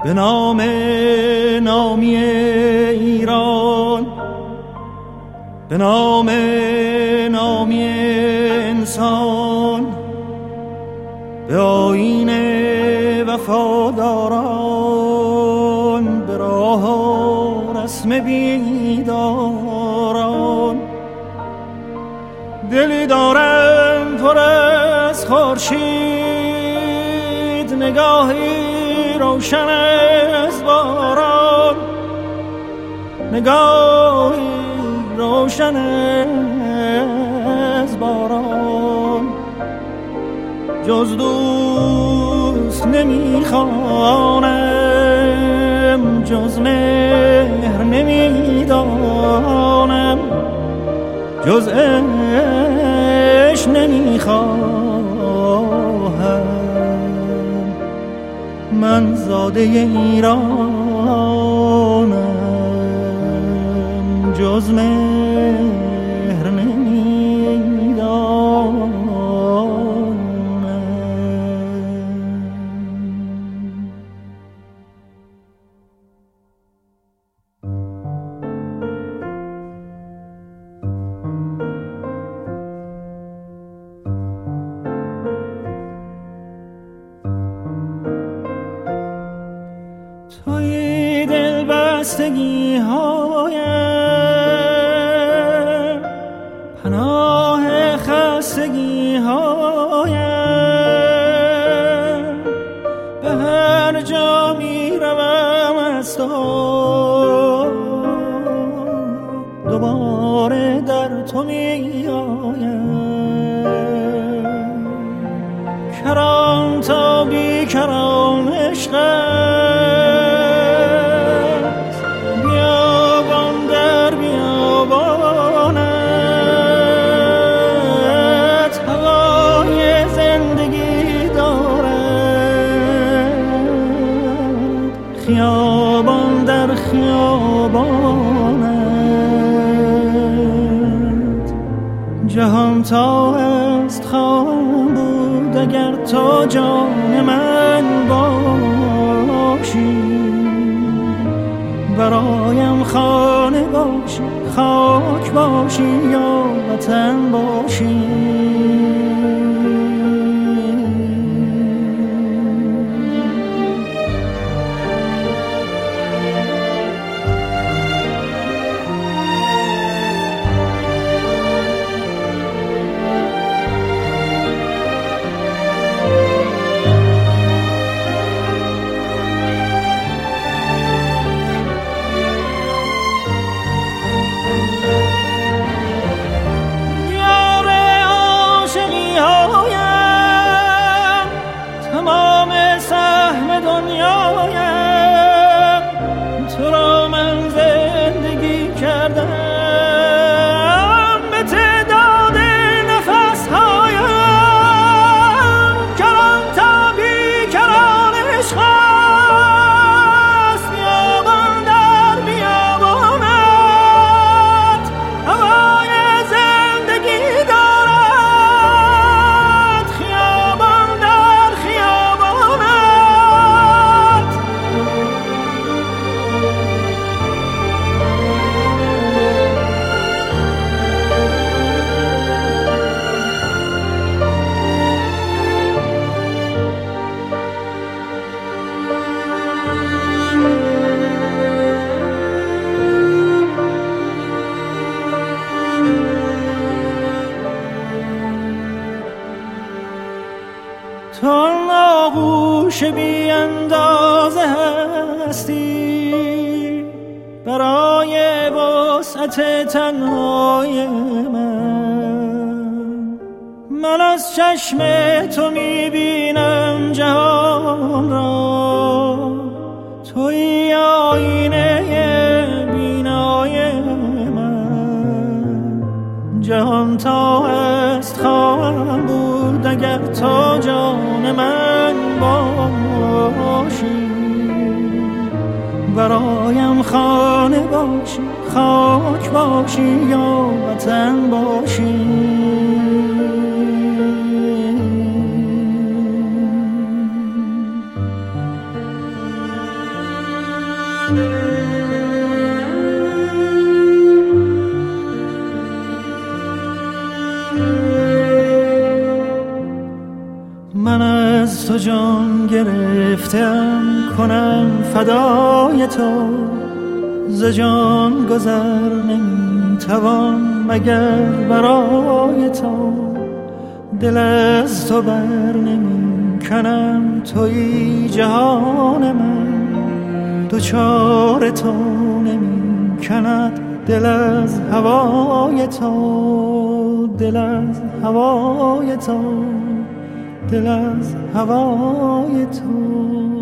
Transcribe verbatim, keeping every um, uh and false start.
به نام نامی ایران، به نام نامی انسان، به آیین وفاداران، به راه و رسم بیداران. دلی دارم پر از خورشید، نگاهی روشن از باران، نگاهی روشن از باران. جز دوست نمیخوانم، جز مهر نمیدانم، جز عشق نمیخواهم. من زاده ایرانم، جز مهر نمیدانم. توی دل بستگی هایم، پناه خستگی هایم. به هر جا می روم از تو، دوباره در تو می آیم. کرام تا بی کرام عشقم، خیابان در خیابانت. جهان تا است خواهم بود اگر تو جان من باشی. برایم خانه باشی، خاک باشی یا وطن باشی. تو آغوش بی اندازه هستی برای وسعت تنهای من. من از چشم تو میبینم جهان را، توی آینه بینای من. جهان تا است خواهم بود اگر تو جان من باشی. برایم خانه باشی، خاک باشی یا وطن باشی. تو جان گرفتم کنم فدای تو، ز جان گذر نمیتوان مگر برای تو، دل از تو بر نمی کنم تویی جهان من، دوچار تو نمی کند دل از هوای تو، دل از هوای تو، دل از هوای تو.